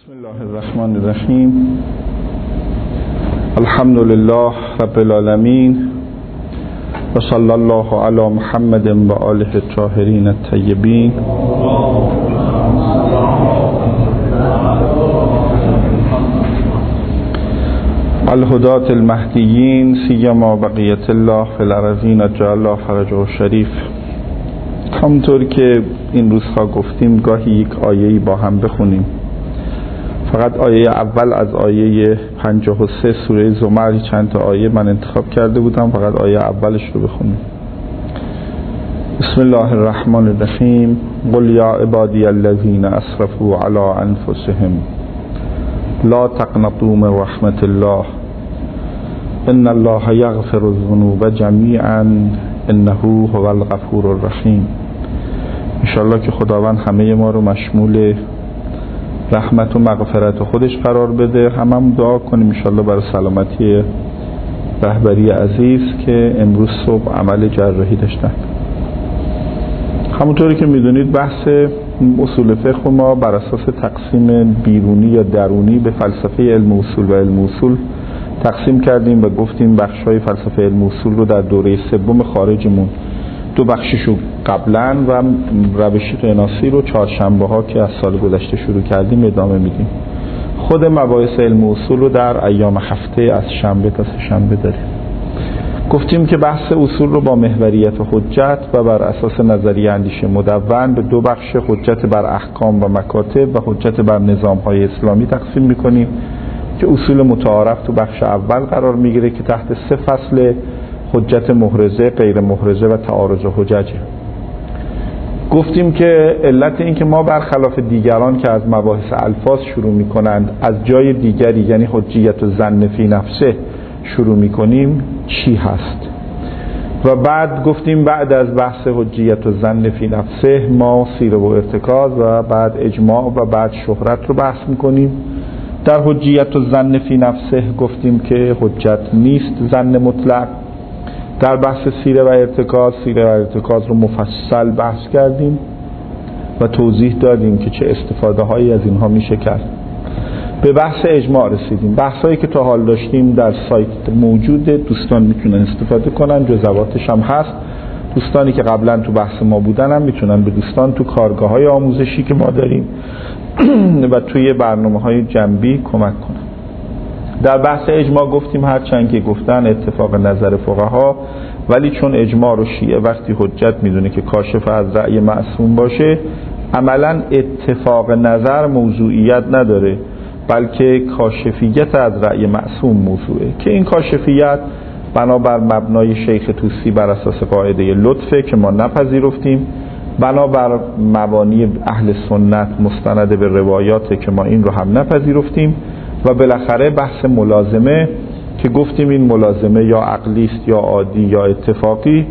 بسم الله الرحمن الرحیم. الحمد لله رب العالمین و صلی الله علی محمد و آله الطاهرین الطیبین. الهداة المهدیین سیما بقیت الله فی الارضین اجل الله فرجه الشریف. همونطور که این روزها گفتیم گاهی یک آیه‌ای با هم بخونیم. فقط آیه اول از آیه 53 سوره زمر، چند تا آیه من انتخاب کرده بودم، فقط آیه اولش رو بخونیم. بسم الله الرحمن الرحیم. قل یا عبادی الذین اسرفوا علی انفسهم لا تقنطوا من رحمت الله ان الله یغفر الذنوب جمیعا انه هو الغفور الرحیم. انشاءالله که خداوند همه ما رو مشمول رحمت و مغفرت خودش قرار بده. هممون دعا کنیم انشاءالله برای سلامتی رهبری عزیز که امروز صبح عمل جراحی داشتن. همونطوری که میدونید بحث اصول فقه ما بر اساس تقسیم بیرونی یا درونی به فلسفه علم اصول و علم اصول تقسیم کردیم و گفتیم بخش‌های فلسفه علم اصول رو در دوره سوم خارجمون دو بخششو قبلا و روش قناسی رو چهارشنبه‌ها که از سال گذشته شروع کردیم ادامه میدیم. خود مباحث علم اصول رو در ایام هفته از شنبه تا سه شنبه داریم. گفتیم که بحث اصول رو با محوریت و حجت و بر اساس نظریه اندیشه مدون به دو بخش، حجت بر احکام و مکاتب و حجت بر نظام‌های اسلامی تقسیم میکنیم که اصول متعارف تو بخش اول قرار میگیره که تحت سه فصل حجت محرزه، غیر محرزه و تعارض حججه. گفتیم که علت این که ما برخلاف دیگران که از مباحث الفاظ شروع میکنند از جای دیگری یعنی حجیت و ظن فی نفسه شروع میکنیم چی هست؟ و بعد گفتیم بعد از بحث حجیت و ظن فی نفسه ما سیره و ارتکاز و بعد اجماع و بعد شهرت رو بحث میکنیم. در حجیت و ظن فی نفسه گفتیم که حجت نیست ظن مطلق. در بحث سیره و ارتکاز رو مفصل بحث کردیم و توضیح دادیم که چه استفاده هایی از اینها میشه کرد. به بحث اجماع رسیدیم. بحثایی که تا حال داشتیم در سایت موجود، دوستان میتونن استفاده کنن، جزواتش هم هست. دوستانی که قبلا تو بحث ما بودن هم میتونن به دوستان تو کارگاه های آموزشی که ما داریم و توی برنامه های جنبی کمک کنن. در بحث اجماع گفتیم هرچند که گفتن اتفاق نظر فقها، ولی چون اجماع رو شیعه وقتی حجت میدونه که کاشف از رأی معصوم باشه، عملا اتفاق نظر موضوعیت نداره بلکه کاشفیت از رأی معصوم موضوعه که این کاشفیت بنابر مبنای شیخ طوسی بر اساس قاعده لطفه که ما نپذیرفتیم، بنابر مبانی اهل سنت مستند به روایاته که ما این رو هم نپذیرفتیم، و بالاخره بحث ملازمه که گفتیم این ملازمه یا عقلی است یا عادی یا اتفاقی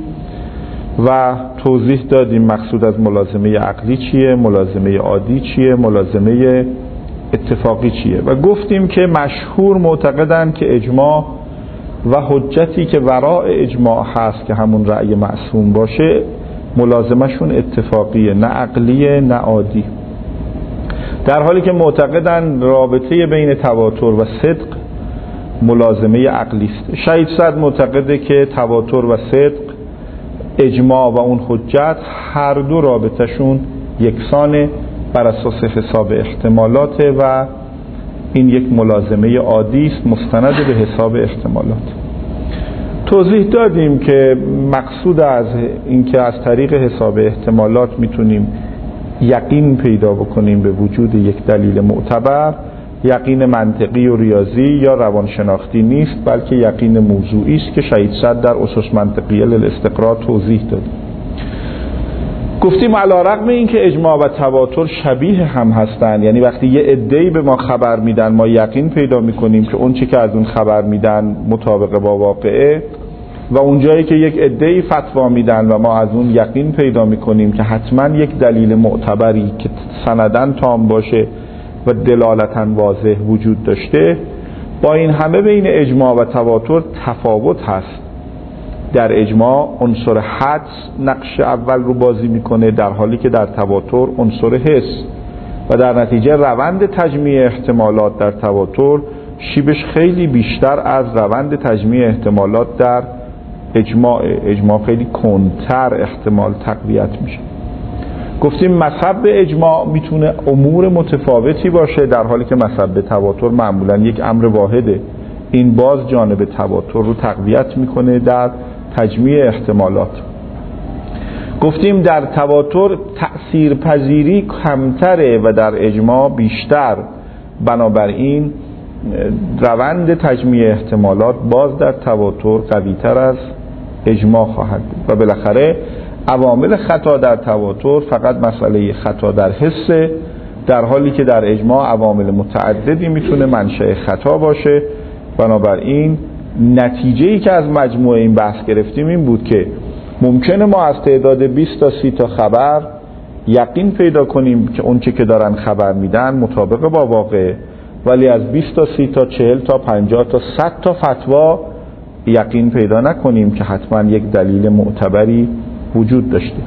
و توضیح دادیم مقصود از ملازمه عقلی چیه، ملازمه عادی چیه، ملازمه اتفاقی چیه. و گفتیم که مشهور معتقدن که اجماع و حجتی که وراء اجماع هست که همون رأی معصوم باشه ملازمشون اتفاقیه، نه عقلیه نه عادی، در حالی که معتقدن رابطه بین تواتر و صدق ملازمه عقلی است. شهید صد معتقده که تواتر و صدق، اجماع و اون حجت هر دو رابطهشون یکسانه بر اساس حساب احتمالاته و این یک ملازمه عادی است مستند به حساب احتمالات. توضیح دادیم که مقصود از این که از طریق حساب احتمالات میتونیم یقین پیدا بکنیم به وجود یک دلیل معتبر، یقین منطقی و ریاضی یا روانشناختی نیست بلکه یقین موضوعی است که شهید صد در اسس منطقیه للاستقراء توضیح داد. گفتیم علی‌رغم این که اجماع و تواتر شبیه هم هستند، یعنی وقتی یه عده‌ای به ما خبر میدن ما یقین پیدا میکنیم که اون چی که از اون خبر میدن مطابق با واقعه، و اونجایی که یک عده‌ای فتوا میدن و ما از اون یقین پیدا میکنیم که حتما یک دلیل معتبری که سندن تام باشه و دلالتاً واضح وجود داشته، با این همه بین اجماع و تواتر تفاوت هست. در اجماع عنصر حدس نقش اول رو بازی میکنه، در حالی که در تواتر عنصر حس و در نتیجه روند تجمیع احتمالات در تواتر شیبش خیلی بیشتر از روند تجمیع احتمالات در اجماع خیلی کندتر احتمال تقویت میشه. گفتیم مذهب اجماع میتونه امور متفاوتی باشه، در حالی که مذهب تواتر معمولا یک امر واحده. این باز جانب تواتر رو تقویت میکنه در تجمیع احتمالات. گفتیم در تواتر تأثیر پذیری کمتره و در اجماع بیشتر، بنابراین روند تجمیع احتمالات باز در تواتر قویتر از اجماع خواهد بود. و بالاخره عوامل خطا در تواتر فقط مسئله خطا در حسه، در حالی که در اجماع عوامل متعددی میتونه منشأ خطا باشه. بنابراین نتیجه‌ای که از مجموعه این بحث گرفتیم این بود که ممکنه ما از تعداد 20 تا 30 تا خبر یقین پیدا کنیم که اون چه که دارن خبر میدن مطابق با واقع، ولی از 20 تا 30 تا 40 تا 50 تا 100 تا فتوا یقین پیدا نکنیم که حتما یک دلیل معتبری وجود داشته.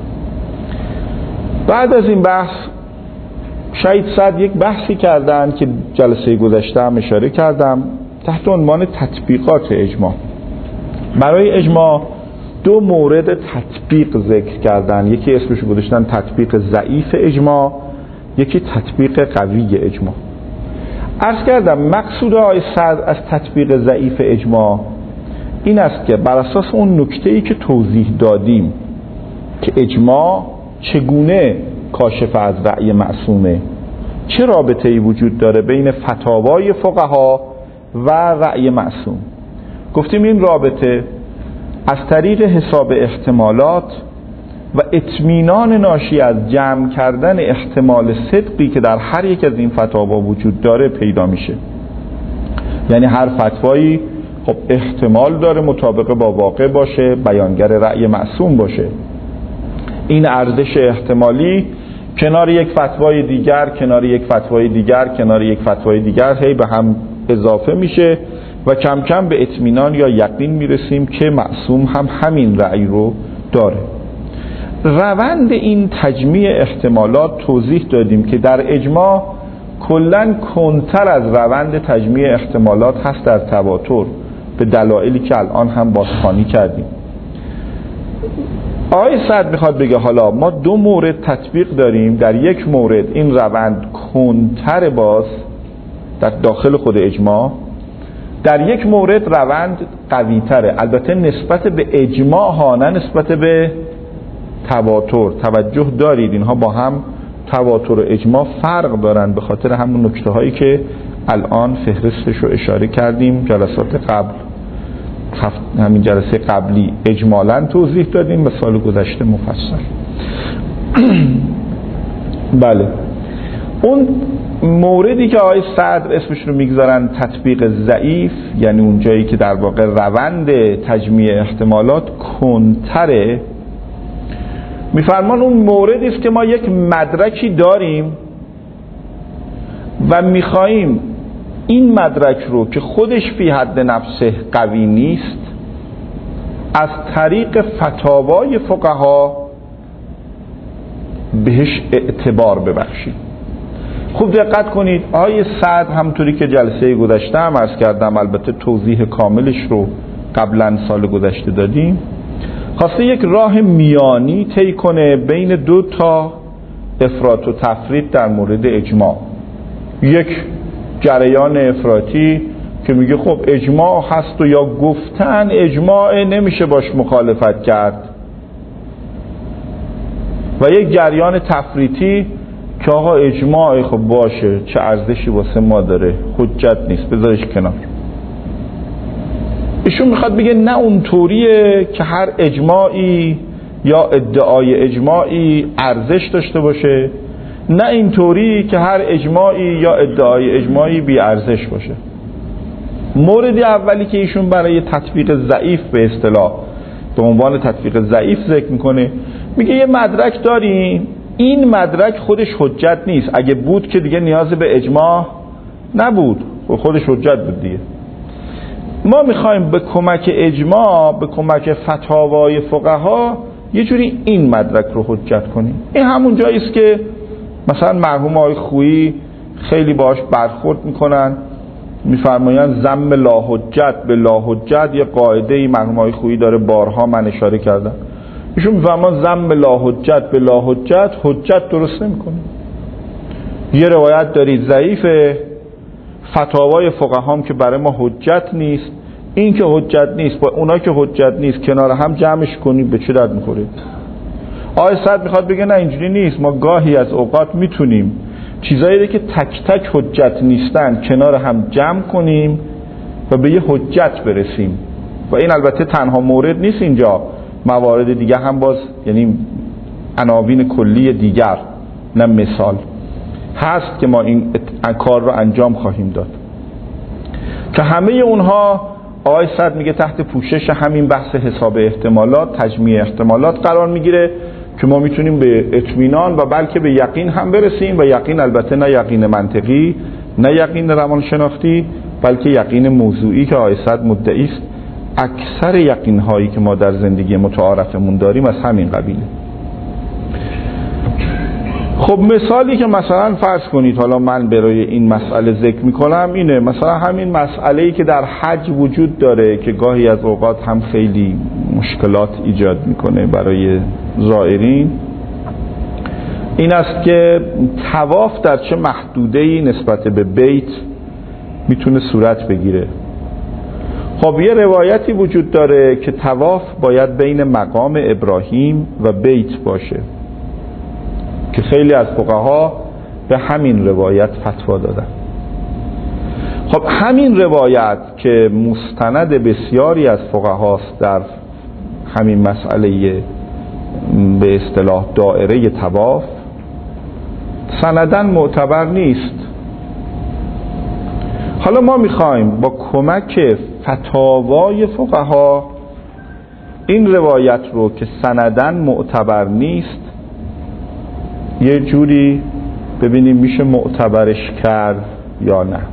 بعد از این بحث شاید صد یک بحثی کردن که جلسه گذشته هم اشاره کردم تحت عنوان تطبیقات اجماع. برای اجماع دو مورد تطبیق ذکر کردن، یکی اسمش گذاشتن تطبیق ضعیف اجماع، یکی تطبیق قوی اجماع. عرض کردم مقصود آقای صدر از تطبیق ضعیف اجماع این است که بر اساس اون نکته‌ای که توضیح دادیم که اجماع چگونه کاشف از رأی معصومه، چه رابطه‌ای وجود داره بین فتاوای فقها و رأی معصوم. گفتیم این رابطه از طریق حساب احتمالات و اطمینان ناشی از جمع کردن احتمال صدقی که در هر یک از این فتاوا وجود داره پیدا میشه. یعنی هر فتوایی خب احتمال داره مطابق با واقع باشه، بیانگر رأی معصوم باشه. این ارزش احتمالی کنار یک فتوای دیگر، کنار یک فتوای دیگر، کنار یک فتوای دیگر هی به هم اضافه میشه و کم کم به اطمینان یا یقین میرسیم که معصوم هم همین رأی رو داره. روند این تجمیع احتمالات توضیح دادیم که در اجماع کلاً کندتر از روند تجمیع احتمالات هست در تواتر، به دلایلی که الان هم بازخوانی کردیم. آقای صدر میخواد بگه حالا ما دو مورد تطبیق داریم، در یک مورد این روند کندتر باز در داخل خود اجماع، در یک مورد روند قوی‌تره، البته نسبت به اجماع ها نه نسبت به تواتر. توجه دارید اینها با هم تواتر و اجماع فرق دارن به خاطر همون نکته هایی که الان فهرستش رو اشاره کردیم جلسات قبل، همین جلسه قبلی اجمالاً توضیح دادیم و سال گذشته مفصل. بله، اون موردی که آقای صدر اسمش رو میگذارن تطبیق ضعیف، یعنی اون جایی که در واقع روند تجمیع احتمالات کندتره، میفرمان اون موردی است که ما یک مدرکی داریم و میخواییم این مدرک رو که خودش فی حد نفسه قوی نیست از طریق فتاوای فقها بهش اعتبار ببخشید. خوب دقت کنید، آقای صدر همونطوری که جلسه گذشته هم عرض کردم، البته توضیح کاملش رو قبلا سال گذشته دادیم، خواسته یک راه میانی طی کنه بین دو تا افراط و تفرید در مورد اجماع. یک جریان افراطی که میگه خب اجماع هست و یا گفتن اجماع نمیشه باش مخالفت کرد، و یک جریان تفریطی که آقا اجماع خب باشه چه ارزشی واسه ما داره، حجت نیست بذارش کنار. ایشون میخواد بگه نه اونطوریه که هر اجماعی یا ادعای اجماعی ارزش داشته باشه، نه اینطوری که هر اجماعی یا ادعای اجماعی بی ارزش باشه. مورد اولی که ایشون برای تطبیق ضعیف به اصطلاح به عنوان تطبیق ضعیف ذکر میکنه، میگه یه مدرک داریم، این مدرک خودش حجت نیست، اگه بود که دیگه نیاز به اجماع نبود، خودش حجت بود دیگه. ما میخوایم به کمک اجماع، به کمک فتاوای فقها یه جوری این مدرک رو حجت کنیم. این همون جایی است که مثلا مرحوم آقای خویی خیلی باهاش برخورد میکنن، میفرمایند ضم لا حجت به لا حجت یه قاعده‌ای مرحوم آقای خویی داره، بارها من اشاره کردم. ایشون میفرمایند ضم لا حجت به لا حجت حجت درست نمیکنه. یه روایت دارید ضعیفه، فتاوای فقهام که برای ما حجت نیست، این که حجت نیست با اونا که حجت نیست کنار هم جمعش کنید به چه درد میخوره؟ آقای سعد میخواد بگه نه اینجوری نیست، ما گاهی از اوقات میتونیم چیزایی که تک تک حجت نیستن کنار هم جمع کنیم و به یه حجت برسیم. و این البته تنها مورد نیست، اینجا موارد دیگه هم باز، یعنی عناوین کلی دیگر نه مثال هست که ما این کار رو انجام خواهیم داد که همه اونها آقای سعد میگه تحت پوشش همین بحث حساب احتمالات، تجمیع احتمالات قرار میگیره که ما میتونیم به اطمینان و بلکه به یقین هم برسیم. و یقین البته نه یقین منطقی، نه یقین روانشناختی، بلکه یقین موضوعی که آقای سعد مدعی است. اکثر یقین هایی که ما در زندگی متعارفمون داریم از همین قبیله. خب مثالی که مثلا فرض کنید حالا من برای این مسئله ذکر میکنم اینه، مثلا همین مسئله‌ای که در حج وجود داره که گاهی از اوقات هم خیلی مشکلات ایجاد میکنه برای زائرین، این است که طواف در چه محدوده‌ای نسبت به بیت میتونه صورت بگیره. خب یه روایتی وجود داره که طواف باید بین مقام ابراهیم و بیت باشه که خیلی از فقها به همین روایت فتوا دادن. خب همین روایت که مستند بسیاری از فقهاست در همین مسئله به اصطلاح دائره طواف، سنداً معتبر نیست. حالا ما میخوایم با کمک فتاوای فقها این روایت رو که سنداً معتبر نیست یه جوری ببینیم میشه معتبرش کرد یا نه.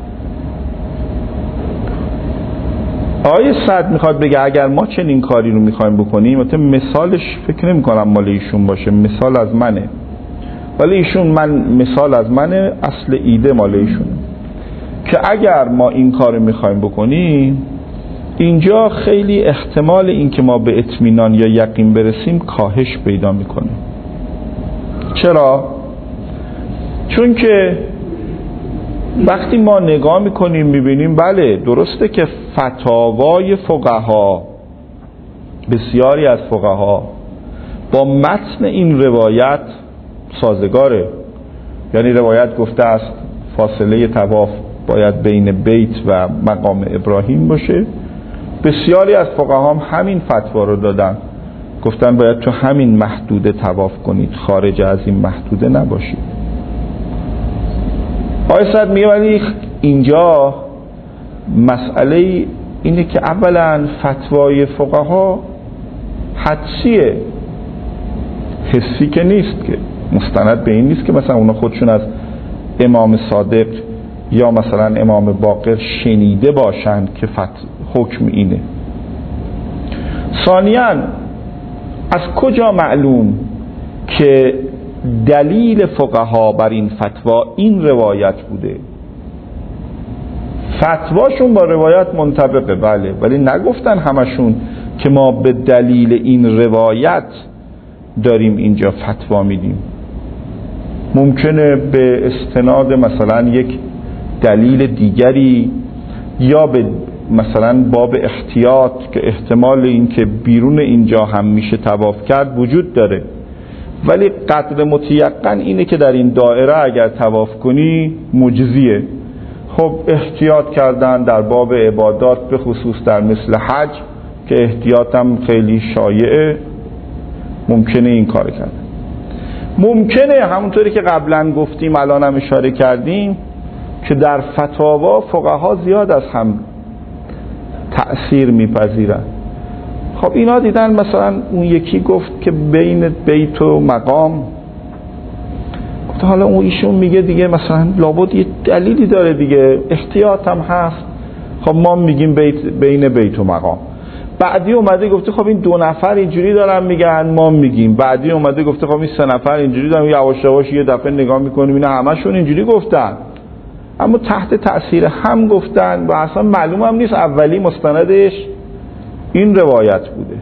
آقای سعد میخواد بگه اگر ما چنین کاری رو میخوایم بکنیم، مثالش فکر نمی کنم مال ایشون باشه، مثال از منه، ولی ایشون مثال از منه، اصل ایده مال ایشونه که اگر ما این کار میخوایم بکنیم اینجا خیلی احتمال این که ما به اطمینان یا یقین برسیم کاهش پیدا میکنه. چرا؟ چون که وقتی ما نگاه میکنیم میبینیم بله درسته که فتاوای فقها، بسیاری از فقها با متن این روایت سازگاره، یعنی روایت گفته است فاصله طواف باید بین بیت و مقام ابراهیم باشه. بسیاری از فقها هم همین فتوا رو دادن، گفتن باید تو همین محدوده طواف کنید، خارج از این محدوده نباشید. آقای سعد میگه ولی اینجا مسئله اینه که اولا فتوای فقها حدسیه، حسی که نیست، که مستند به این نیست که مثلا اونا خودشون از امام صادق یا مثلا امام باقر شنیده باشند که حکم اینه. ثانیاً از کجا معلوم که دلیل فقها بر این فتوا این روایت بوده؟ فتواشون با روایت منطبقه بله، ولی نگفتن همشون که ما به دلیل این روایت داریم اینجا فتوا میدیم. ممکنه به استناد مثلا یک دلیل دیگری یا به مثلا باب احتیاط که احتمال این که بیرون اینجا هم میشه طواف کرد وجود داره، ولی قدر متیقن اینه که در این دایره اگر طواف کنی مجزیه. خب احتیاط کردن در باب عبادات به خصوص در مثل حج که احتیاط هم خیلی شایعه، ممکنه این کار کردن. ممکنه همونطوری که قبلا گفتیم الان هم اشاره کردیم که در فتاوا فقها زیاد از هم تأثیر میپذیرن. خب اینا دیدن مثلا اون یکی گفت که بین بیت و مقام، گفت حالا اون ایشون میگه دیگه مثلا لابد یه دلیلی داره دیگه، احتیاط هم هست، خب ما میگیم بین بیت و مقام. بعدی اومده گفته خب این 2 نفر اینجوری دارن میگن ما میگیم، بعدی اومده گفته خب این 3 نفر اینجوری دارن، یواش یواش یه دفعه نگاه میکنیم اینا همشون اینجوری گفتن، اما تحت تأثیر هم گفتن و اصلا معلوم هم نیست اولی مستندش این روایت بوده.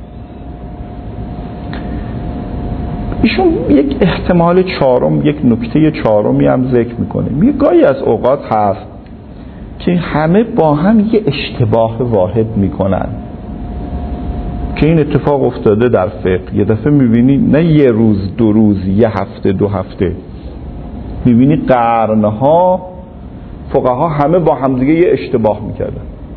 ایشون یک احتمال چهارم، یک نکته چهارمی هم ذکر میکنه، میگه گاهی از اوقات هست که همه با هم یه اشتباه واحد میکنن که این اتفاق افتاده در فقه. یه دفعه میبینی نه یه روز 2 روز، یه هفته 2 هفته، میبینی قرنها فقها همه با همدیگه یه اشتباه میکردن،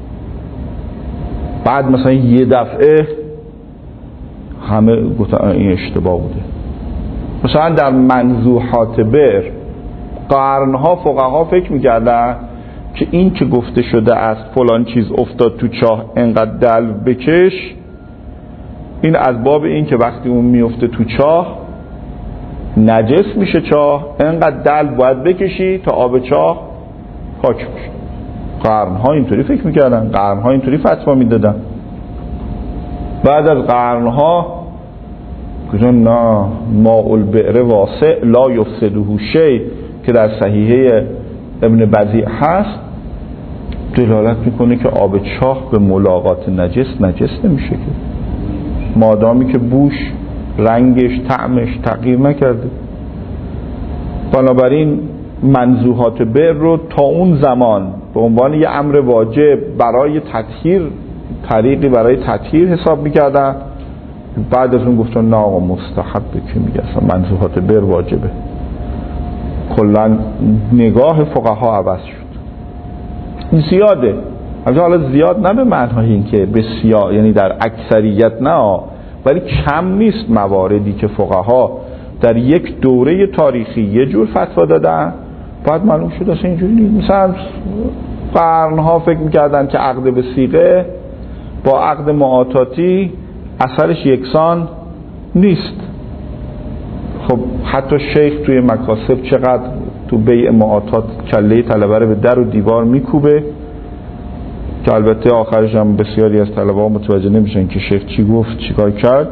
بعد مثلا یه دفعه همه گفتن این اشتباه بوده. مثلا در منزوحات بر قرنها فقها فکر میکردن که این که گفته شده است فلان چیز افتاد تو چاه انقدر دلو بکش، این از باب این که وقتی اون میفته تو چاه نجس میشه چاه، انقدر دلو باید بکشی تا آب چاه پاک بشه. قرنها اینطوری فکر میکردن، قرنها اینطوری فتوا میدادن. بعد از قرنها گفتن نه، ماء البئر واسع لا یفسده شیء که در صحیحه ابن بزیع هست، دلالت میکنه که آب چاه به ملاقات نجس نمیشه که مادامی که بوش، رنگش، طعمش تغییر نکرده. بنابراین منزوحات بر رو تا اون زمان به عنوان یه امر واجب برای تطهیر، طریقی برای تطهیر حساب میکردن، بعد از اون گفتن نه آقا مستحبه، که میگه اصلا منزوحات بر واجبه. کلا نگاه فقها عوض شد. این زیاده، حالا زیاد نه به معنای این که بسیار، یعنی در اکثریت نه، ولی کم نیست مواردی که فقها در یک دوره تاریخی یه جور فتوا دادن، بعد معلوم شد اصلا اینجوری نیست. مثلا قرنها فکر میکردن که عقد به صیغه با عقد معاطاتی اثرش یکسان نیست. خب حتی شیخ توی مکاسب چقدر تو بیع معاطات کله طلبه رو به در و دیوار میکوبه، که البته آخرش هم بسیاری از طلبه ها متوجه نمیشن که شیخ چی گفت، چی کار کرد.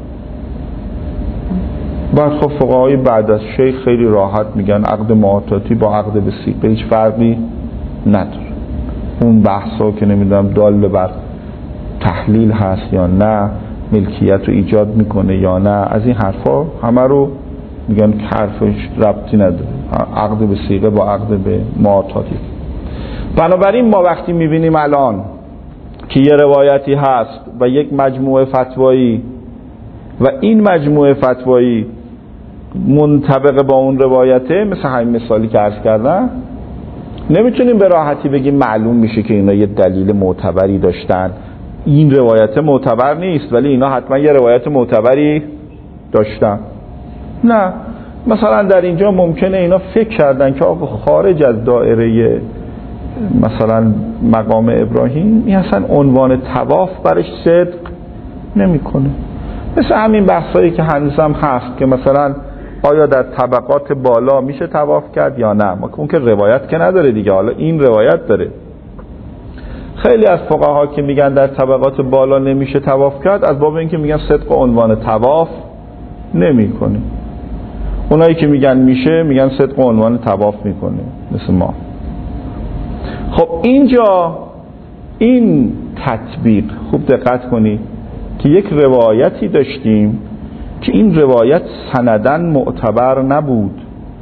بعد خب فقهای بعد از شیخ خیلی راحت میگن عقد معاطاتی با عقد به صیغه هیچ فرقی نداره. اون بحثا که نمیدونم دال بر تحلیل هست یا نه، ملکیت رو ایجاد میکنه یا نه، از این حرفا همه رو میگن که حرفش ربطی نداره، عقد به صیغه با عقد به معاطاتی. بنابراین ما وقتی میبینیم الان که یه روایتی هست و یک مجموعه فتوایی و این مجموعه فتوایی منطبق با اون روایته، مثل همین مثالی که عرض کردم، نمیتونیم به راحتی بگیم معلوم میشه که اینا یه دلیل معتبری داشتن. این روایت معتبر نیست ولی اینا حتما یه روایت معتبری داشتن. نه، مثلا در اینجا ممکنه اینا فکر کردن که آقا خارج از دایره مثلا مقام ابراهیم این اصلا عنوان طواف برش صدق نمیکنه. مثل همین بحثایی که هنوزم هست که مثلا آیا در طبقات بالا میشه طواف کرد یا نه. اون که روایت که نداره دیگه، حالا این روایت داره. خیلی از فقها که میگن در طبقات بالا نمیشه طواف کرد، از باب این که میگن صدق عنوان طواف نمیکنه. اونایی که میگن میشه میگن صدق عنوان طواف میکنه، مثل ما. خب اینجا این تطبیق، خوب دقت کنید که یک روایتی داشتیم که این روایت سندن معتبر نبود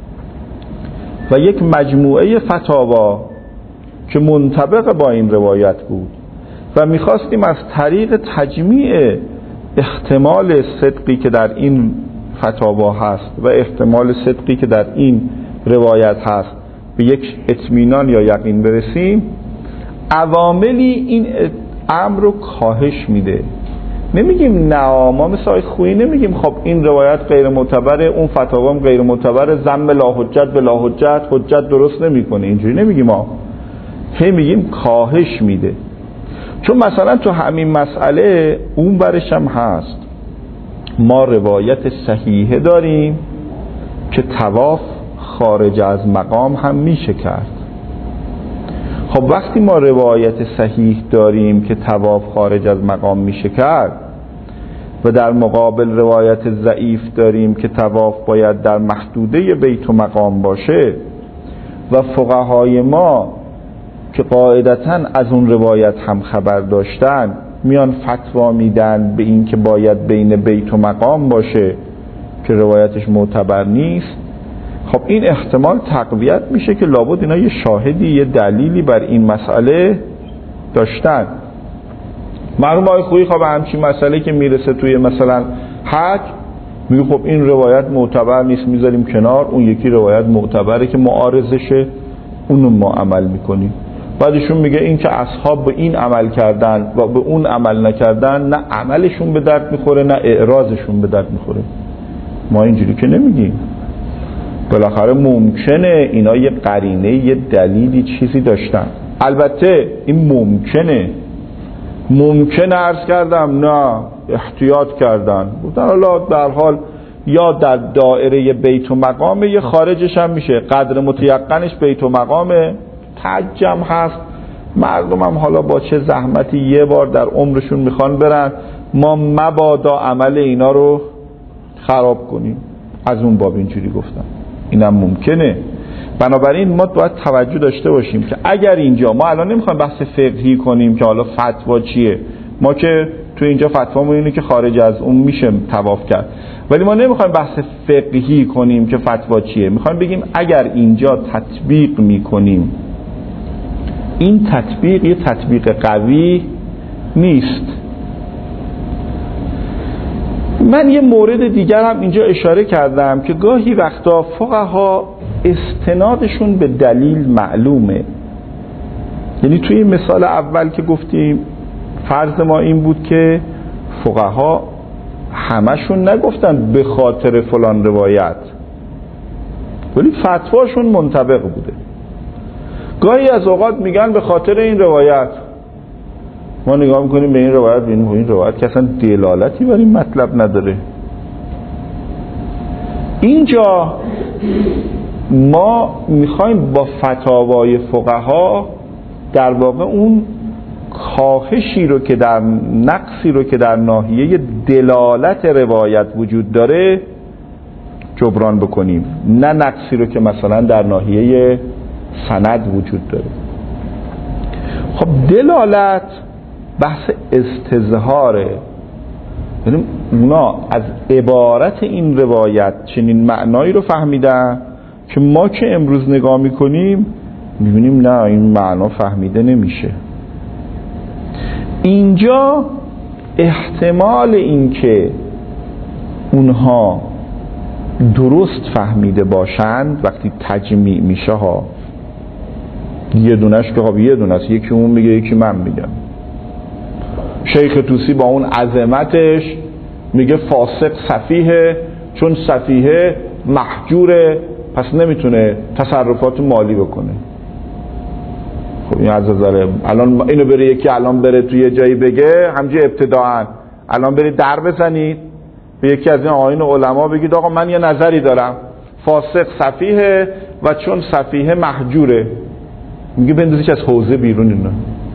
و یک مجموعه فتاوا که منطبق با این روایت بود و میخواستیم از طریق تجمیع احتمال صدقی که در این فتاوا هست و احتمال صدقی که در این روایت هست به یک اطمینان یا یقین برسیم. عواملی این امر رو کاهش میده. نمیگیم نه، ما مثل آقای خویی نمیگیم خب این روایت غیر معتبره، اون فتاوا هم غیر معتبره، ذم لا حجت به لا حجت، حجت درست نمیکنه، اینجوری نمیگیم ما. هی میگیم کاهش میده. چون مثلا تو همین مسئله اون برش هم هست، ما روایت صحیحه داریم که طواف خارج از مقام هم میشه کرد. خب وقتی ما روایت صحیح داریم که طواف خارج از مقام میشه کرد و در مقابل روایت ضعیف داریم که طواف باید در محدوده بیت و مقام باشه و فقهای ما که قاعدتاً از اون روایت هم خبر داشتن میان فتوا میدن به این که باید بین بیت و مقام باشه که روایتش معتبر نیست، خب این احتمال تقویت میشه که لابد اینا یه شاهدی، یه دلیلی بر این مسئله داشتن. معلوم های خویی خب همچین مسئله که میرسه توی مثلا حج میگه خب این روایت معتبر نیست، میذاریم کنار، اون یکی روایت معتبره که معارضشه، اونو ما عمل میکنیم. بعدشون میگه این که اصحاب به این عمل کردن و به اون عمل نکردن، نه عملشون به درد میخوره نه اعراضشون به درد میخوره. ما اینجوری که نمیگیم. بالاخره ممکنه اینا یه قرینه، یه دلیلی، چیزی داشتن. البته این ممکنه عرض کردم نه احتیاط کردن در حال یا در دایره بیت و مقامه یا خارجش هم میشه، قدر متیقنش بیت و مقامه، تجم هست، مردم هم حالا با چه زحمتی یه بار در عمرشون میخوان برن، ما مبادا عمل اینا رو خراب کنیم. از اون باب اینجوری گفتم. اینم ممکنه. بنابراین ما باید توجه داشته باشیم که اگر اینجا ما الان نمیخوایم بحث فقهی کنیم که حالا فتوا چیه، ما که تو اینجا فتوامون اینه که خارج از اون میشه طواف کرد، ولی ما نمیخوایم بحث فقهی کنیم که فتوا چیه. میخوایم بگیم اگر اینجا تطبیق میکنیم، این تطبیق یه تطبیق قوی نیست. من یه مورد دیگر هم اینجا اشاره کردم که گاهی وقتا فقها استنادشون به دلیل معلومه. یعنی توی مثال اول که گفتیم فرض ما این بود که فقها همشون نگفتن به خاطر فلان روایت، ولی فتواشون منطبق بوده. گاهی از اوقات میگن به خاطر این روایت. ما نگاه میکنیم به این روایت، ببینیم این روایت که اصلا دلالتی بر این مطلب نداره. اینجا ما میخوایم با فتاوای فقها در واقع اون کاهشی رو که در نقصی رو که در ناحیه دلالت روایت وجود داره جبران بکنیم، نه نقصی رو که مثلا در ناحیه سند وجود داره. خب دلالت بحث استظهاره، یعنی اونا از عبارت این روایت چنین معنایی رو فهمیدن که ما که امروز نگاه میکنیم میبینیم نه این معنا فهمیده نمیشه. اینجا احتمال این که اونها درست فهمیده باشند وقتی تجمیع میشه ها، یه دونش که خب یه دونه است، یکی اون میگه یکی من میگم. شیخ طوسی با اون عظمتش میگه فاسق سفیه، چون سفیه محجوره پس نمیتونه تصرفات مالی بکنه. خب این عزیزاله الان اینو بره یکی الان بره توی یه جایی بگه همجه ابتداعا الان برید در بزنید به یکی از این آیین علما بگید آقا من یه نظری دارم، فاسق سفیه و چون سفیه محجوره، میگه بندازیش از حوزه بیرون. اینا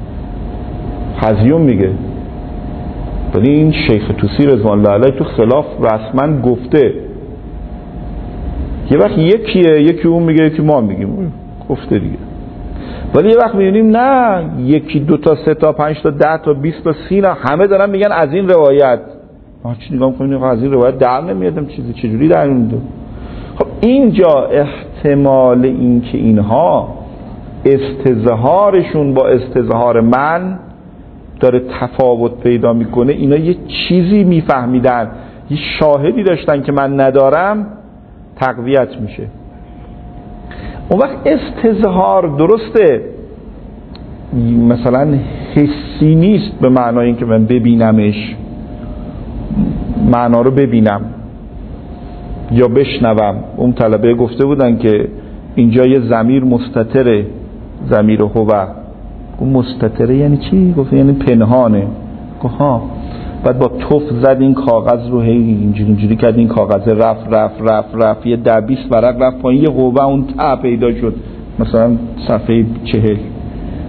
هزیون میگه، ولی این شیخ طوسی رضوان الله علیه تو خلاف رسما گفته. یه وقت یکیه، یکی اون میگه یکی ما میگیم، گفته دیگه. ولی یه وقت میبینیم نه، یکی 2 تا 3 تا 5 تا 10 تا 20 تا 30 همه دارن میگن از این روایت. چی نگاه میکنیم از این روایت در نمیادم چیزی چجوری در میاد. خب اینجا احتمال این که اینها استظهارشون با استظهار من داره تفاوت پیدا میکنه، اینا یه چیزی میفهمیدن، یه شاهدی داشتن که من ندارم، تقویت میشه. اون وقت استظهار درسته مثلا حسی نیست به معنای اینکه من ببینمش، معنا رو ببینم یا بشنوم. اون طلبه گفته بودن که اینجا یه ضمیر مستتره، ضمیر هو. اون مستتره یعنی چی؟ گفت یعنی پنهانه. گفت ها. بعد با توف زد این کاغذ رو، هی اینجوری کرد این کاغذ رفت یه 10-20 ورق رفت پایین، یه قوه اون ته پیدا شد مثلا صفحه 40.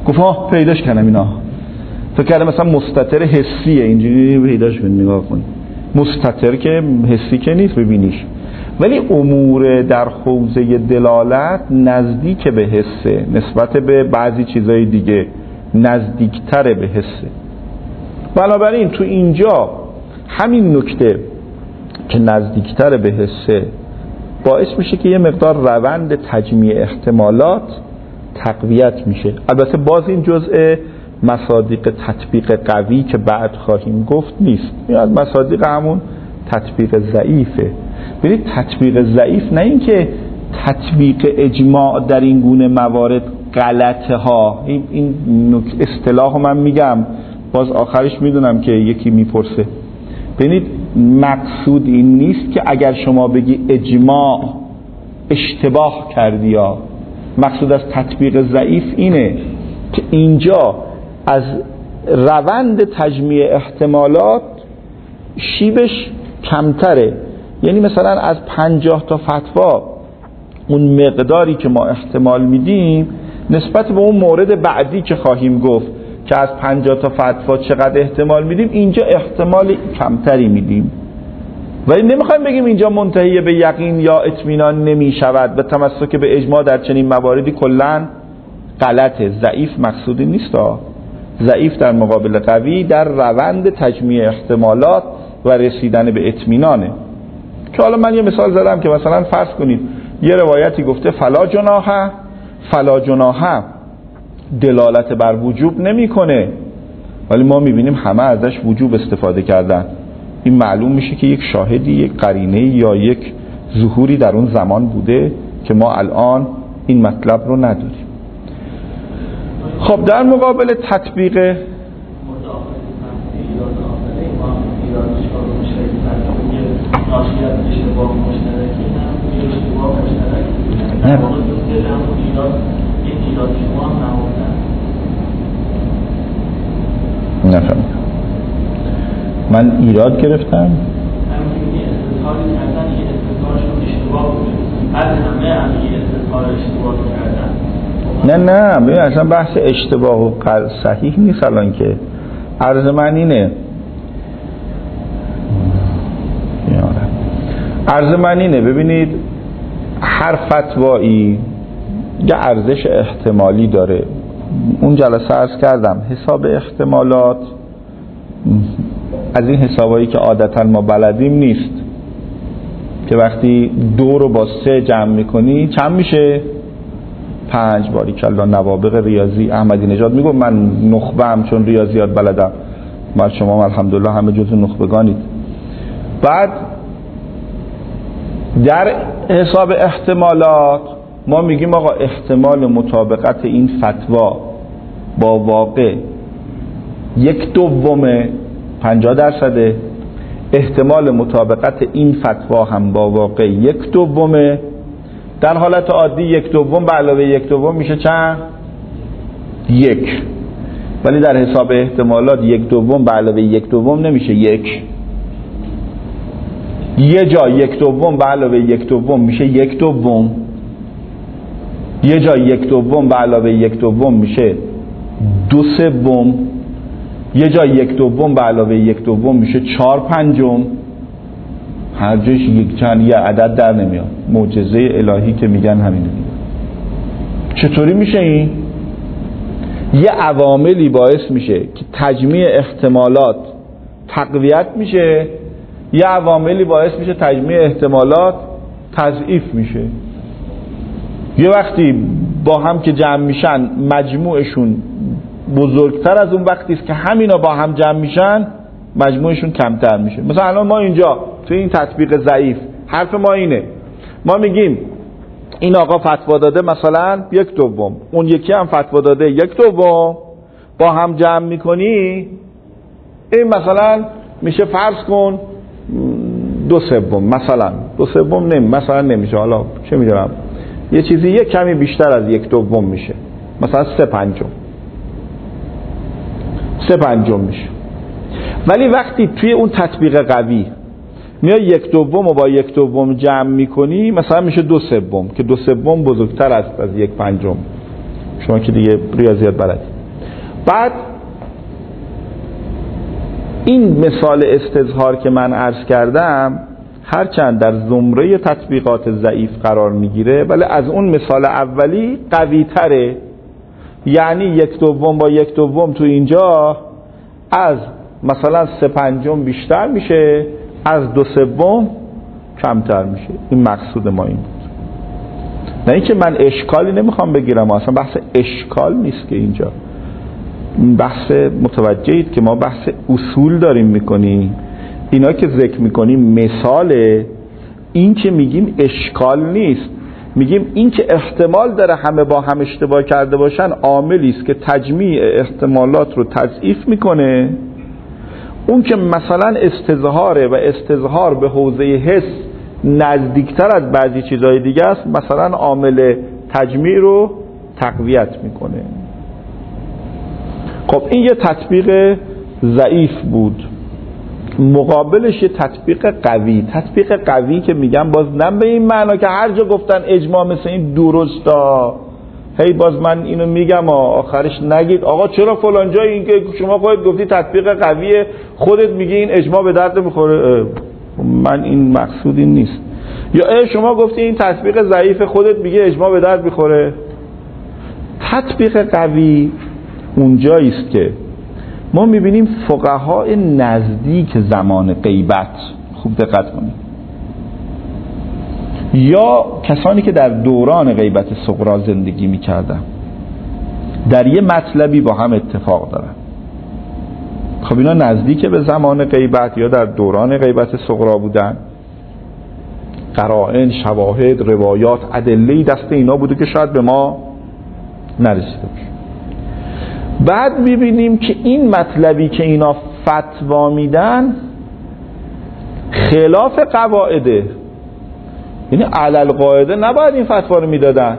گفت پیداش کردم اینا. فکر کردم مثلا مستتر حسیه، اینجوری پیداش کنید نگاه کنید. مستتر که حسی که نیست ببینیش، ولی امور در حوزه دلالت نزدیک به حسه، نسبت به بعضی چیزای دیگه نزدیکتر به حسه. بنابراین تو اینجا همین نکته که نزدیکتر به حسه باعث میشه که یه مقدار روند تجمیع احتمالات تقویت میشه. البته باز این جزء مصادیق تطبیق قوی که بعد خواهیم گفت نیست، میاد مصادیق همون تطبیق ضعیفه. ببینید تطبیق ضعیف نه این که تطبیق اجماع در این گونه موارد غلطه ها، این اصطلاحو من میگم باز آخرش میدونم که یکی میپرسه. ببینید مقصود این نیست که اگر شما بگی اجماع اشتباه کردی، یا مقصود از تطبیق ضعیف اینه که اینجا از روند تجمیع احتمالات شیبش کمتره. یعنی مثلا از 50 تا فتوا اون مقداری که ما احتمال میدیم نسبت به اون مورد بعدی که خواهیم گفت که از 50 تا فتوا چقدر احتمال میدیم، اینجا احتمال کمتری میدیم. ولی نمیخوایم بگیم اینجا منتهی به یقین یا اطمینان نمیشود و تمسک به اجماع در چنین مواردی کلن غلطه. ضعیف مقصودی نیست. ضعیف در مقابل قوی در روند تجمیع احتمالات و رسیدن به اطمینانه. که حالا من یه مثال زدم که مثلا فرض کنید یه روایتی گفته فلا جناح دلالت بر وجوب نمیکنه، ولی ما میبینیم همه ازش وجوب استفاده کردن. این معلوم میشه که یک شاهدی، یک قرینه یا یک ظهوری در اون زمان بوده که ما الان این مطلب رو نداریم. خب در مقابل تطبیق نفهم من ایراد گرفتم. نه ببین اصلا بحث اشتباه و صحیح نیست الان که. عرض من اینه ببینید هر فتوایی یه ارزش احتمالی داره. اون جلسه عرض کردم حساب احتمالات از این حسابایی که عادتا ما بلدیم نیست، که وقتی 2 رو با 3 جمع میکنی چند میشه؟ 5. باریکلا نوابغ ریاضی احمدی نژاد میگم من نخبه هم چون ریاضیات بلدم، ما شما الحمدلله همه جزو نخبگانید. بعد در حساب احتمالات ما میگیم آقا احتمال مطابقت این فتوا با واقع 1/2 50%، احتمال مطابقت این فتوا هم با واقع 1/2. در حالت عادی 1/2 به علاوه 1/2 میشه چند؟ 1. ولی در حساب احتمالات 1/2 به علاوه 1/2 نمیشه 1. یه جا 1/2 به علاوه 1/2 میشه 1/2. یه جا 1/2 به علاوه 1/2 میشه 2/3. یه جا 1/2 به علاوه 1/2 میشه 4/5. هر جایش یه عدد در نمیاد. معجزه الهی که میگن همینه. چطوری میشه این؟ یه عواملی باعث میشه که تجمیع احتمالات تقویت میشه، یه عواملی باعث میشه تجمیع احتمالات تضعیف میشه. یه وقتی با هم که جمع میشن مجموعشون بزرگتر از اون وقتی است که همینا با هم جمع میشن مجموعشون کمتر میشه. مثلا الان ما اینجا تو این تطبیق ضعیف حرف ما اینه، ما میگیم این آقا فتوا داده مثلا 1/2، اون یکی هم فتوا داده 1/2، با هم جمع میکنی این مثلا میشه فرض کن 2/3 مثلا 2/3 مثلا نمیشه، حالا چه میدونم یه چیزی یه کمی بیشتر از 1/2 میشه، مثلا 3/5 میشه. ولی وقتی توی اون تطبیق قوی میای 1/2 رو با 1/2 جمع میکنی مثلا میشه 2/3 که 2/3 بزرگتر است از 1/5. شما که دیگه ریاضیات بلدید. بعد این مثال استظهار که من عرض کردم هرچند در زمره تطبیقات ضعیف قرار میگیره ولی از اون مثال اولی قوی تره. یعنی 1/2 با 1/2 تو اینجا از مثلا 3/5 بیشتر میشه، از 2/3 کمتر میشه. این مقصود ما این بود. نه اینکه من اشکالی نمیخوام بگیرم، اصلا بحث اشکال نیست که اینجا بحث، متوجهید که ما بحث اصول داریم میکنیم. اینا که ذکر میکنیم مثاله، این که میگیم اشکال نیست، میگیم این که احتمال داره همه با هم اشتباه کرده باشن عاملی است که تجمیع احتمالات رو تضعیف میکنه. اون که مثلا استظهاره و استظهار به حوزه حس نزدیکتر از بعضی چیزهای دیگه است، مثلا عامل تجمیع رو تقویت میکنه. خب این یه تطبیق ضعیف بود. مقابلش یه تطبیق قوی. تطبیق قوی که میگم باز نه به این معنا که هر جا گفتن اجماع مثل این درستا، هی باز من اینو میگم آخرش نگید آقا چرا فلان جای این که شما خودت گفتی تطبیق قویه خودت میگی این اجماع به درد میخوره. من این مقصود این نیست. یا شما گفتی این تطبیق ضعیف خودت میگی اجماع به درد میخوره. تطبیق قوی اونجایی است که ما میبینیم فقهای نزدیک زمان غیبت، خوب دقت کنید، یا کسانی که در دوران غیبت صغری زندگی میکردن در یه مطلبی با هم اتفاق دارن. خب اینا نزدیک به زمان غیبت یا در دوران غیبت صغری بودن. قرائن، شواهد، روایات، ادله‌ای دست اینا بوده که شاید به ما نرسیده باشه. بعد میبینیم که این مطلبی که اینا فتوا میدن خلاف قواعده، یعنی علل قاعده نباید این فتوا رو میدادن.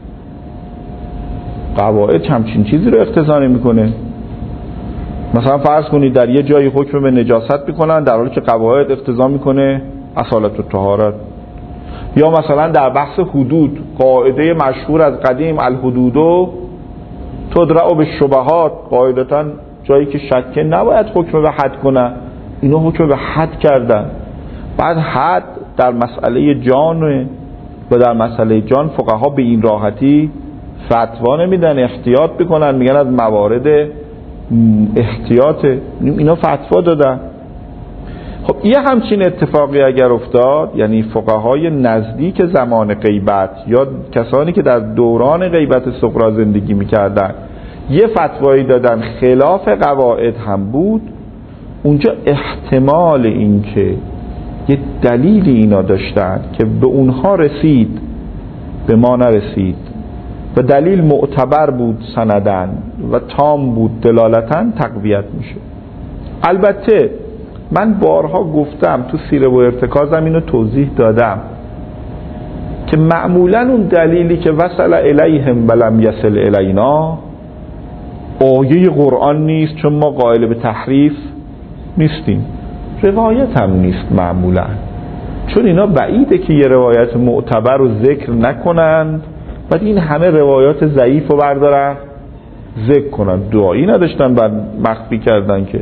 قواعد همچین چیزی رو اقتضا نمیکنه. مثلا فرض کنید در یه جایی حکم به نجاست میکنن در حالی که قواعد اقتضا میکنه اصالت و طهارت. یا مثلا در بحث حدود قاعده مشهور از قدیم الحدود تدرع به شبهات، قاعدتاً جایی که شکه نباید حکم به حد کنن، اینا حکم به حد کردن. بعد حد در مسئله جان و در مسئله جان فقها به این راحتی فتوا نمیدن، احتیاط بکنن، میگن از موارد احتیاط اینا فتوا دادن. خب یه همچین اتفاقی اگر افتاد، یعنی فقهای نزدیک زمان غیبت یا کسانی که در دوران غیبت صغری زندگی میکردن یه فتوایی دادن خلاف قواعد هم بود، اونجا احتمال این که یه دلیلی اینا داشتن که به اونها رسید به ما نرسید و دلیل معتبر بود سندن و تام بود دلالتن تقویت میشه. البته من بارها گفتم تو سیره و ارتکازم اینو توضیح دادم که معمولا اون دلیلی که وصل الیهم ولم یصل الینا آیه قرآن نیست، چون ما قائل به تحریف نیستیم، روایت هم نیست معمولا، چون اینا بعیده که یه روایت معتبر رو ذکر نکنند بعد این همه روایات ضعیف رو بردارن ذکر کنن. دعایی نداشتن بعد مخفی کردن که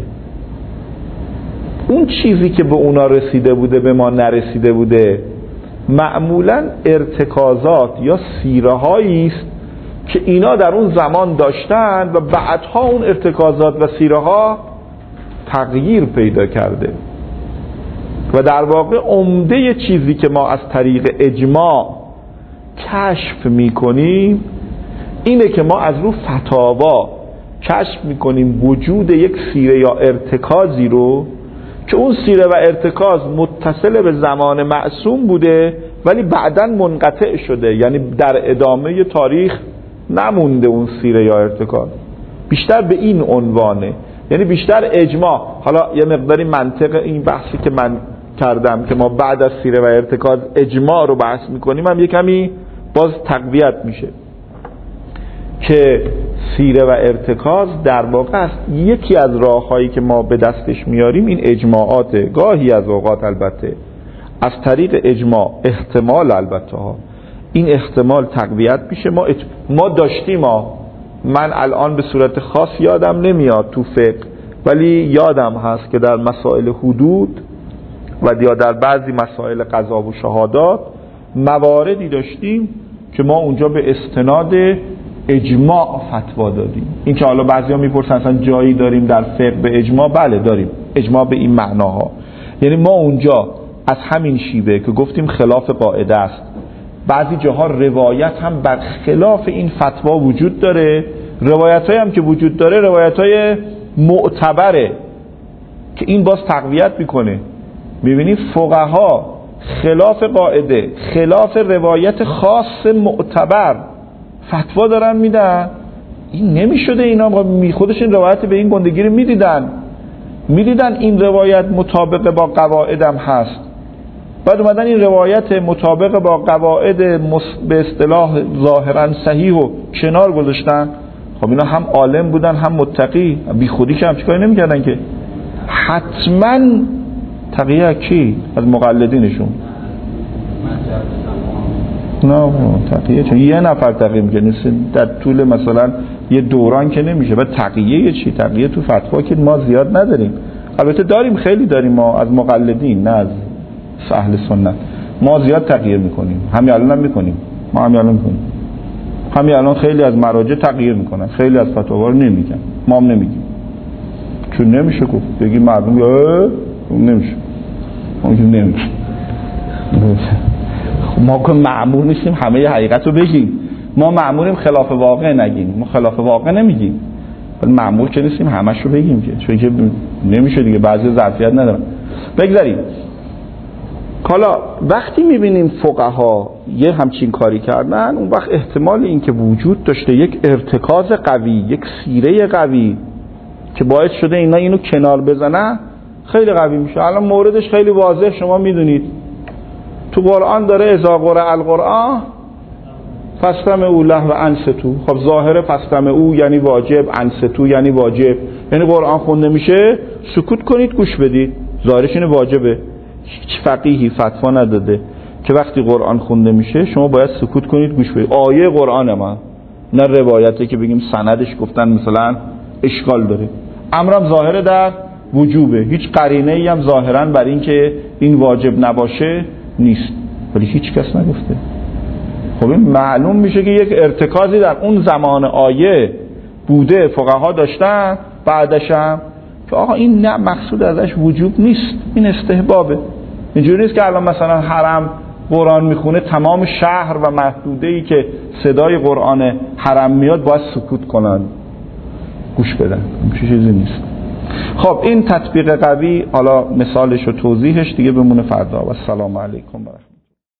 اون چیزی که به اونا رسیده بوده به ما نرسیده بوده. معمولا ارتکازات یا سیره هایی است که اینا در اون زمان داشتن و بعدها اون ارتکازات و سیره ها تغییر پیدا کرده و در واقع عمده چیزی که ما از طریق اجماع کشف میکنیم اینه که ما از رو فتاوا کشف میکنیم وجود یک سیره یا ارتکازی رو که اون سیره و ارتکاز متصل به زمان معصوم بوده ولی بعداً منقطع شده، یعنی در ادامه تاریخ نمونده اون سیره یا ارتکاز. بیشتر به این عنوانه، یعنی بیشتر اجماع. حالا یه مقداری منطق این بحثی که من کردم که ما بعد از سیره و ارتکاز اجماع رو بحث میکنیم هم یه کمی باز تقویت میشه که سیره و ارتکاز در واقع است یکی از راههایی که ما به دستش میاریم این اجماعات. گاهی از اوقات البته از طریق اجماع احتمال البته ها این احتمال تقویت میشه. ما داشتیم من الان به صورت خاص یادم نمیاد تو فقه، ولی یادم هست که در مسائل حدود و یا در بعضی مسائل قضا و شهادات مواردی داشتیم که ما اونجا به استناد اجماع فتوا دادیم. این که حالا بعضیا میپرسن اصلا جایی داریم در فقه به اجماع؟ بله داریم، اجماع به این معناها. یعنی ما اونجا از همین شیوه که گفتیم خلاف قاعده است، بعضی جاها روایت هم بر خلاف این فتوا وجود داره، روایتایی هم که وجود داره روایتای معتبره که این باز تقویت میکنه. میبینی فقها خلاف قاعده، خلاف روایت خاص معتبر فتوا دارن میدن. این نمیشده، اینا خودش این روایت به این گندگی رو میدیدن این روایت مطابق با قواعدم هست، بعد اومدن این روایت مطابق با قواعد به اصطلاح ظاهرا صحیح و کنار گذاشتن. خب اینا هم عالم بودن هم متقی، بی خودی که هم چیکاری نمیکردن که. حتما تقیه کی؟ از مقلدینشون. نه تقیه چون یه نفر تقیه میکنه نیست در طول مثلا یه دوران که نمیشه. بعد تقیه چی؟ تقیه تو فتوا که ما زیاد نداریم، البته داریم، خیلی داریم ما از مقلدین، نه از اهل سنت. ما زیاد تغییر میکنیم، همین الان هم میکنیم، ما همین الان میکنیم، همین الان خیلی از مراجع تغییر میکنن، خیلی از فتاوا رو نمیگن، ما هم نمیگیم چون نمیشه گفت. بگی مردم نمیشه، ما نمیشه. ما که مأمور نیستیم همه حقیقت رو بگیم، ما مأموریم خلاف واقع نگیم، ما خلاف واقع نمیگیم، ولی مأمور که نیستیم همش رو بگیم که، چون که نمیشه دیگه، بعضی ظرفیت ندارن. بگذاریم. حالا وقتی میبینیم فقها یه همچین کاری کردن، اون وقت احتمال این که وجود داشته یک ارتکاز قوی، یک سیره قوی که باعث شده اینا اینو کنار بزنن خیلی قوی میشه. الان موردش خیلی واضح، شما میدونید تو قرآن داره اذا قرئ القرآن فاستمعوا له و انصتوا. خب ظاهر فاستمعوا یعنی واجب، انصتوا یعنی واجب، یعنی قرآن خونده میشه سکوت کنید گوش بدید، ظاهرش اینه واجبه. هیچ فقیهی فتوا نداده که وقتی قرآن خونده میشه شما باید سکوت کنید گوش بدید. آیه قرآن ما، نه روایته که بگیم سندش گفتن مثلا اشکال داره. امرم ظاهر در وجوبه، هیچ قرینه ای هم ظاهرا بر این که این واجب نباشه نیست، ولی هیچ کس نگفته. خب این معلوم میشه که یک ارتکازی در اون زمان آیه بوده، فقها داشتن، بعدش هم که آقا این نه مقصود ازش وجوب نیست، این استحبابه. اینجوری نیست که الان مثلا حرم قرآن میخونه تمام شهر و محدوده‌ای که صدای قرآن حرم میاد باید سکوت کنن گوش بدن، این چیزی نیست. خب این تطبیق قوی، حالا مثالش و توضیحش دیگه بمونه فردا. و السلام علیکم.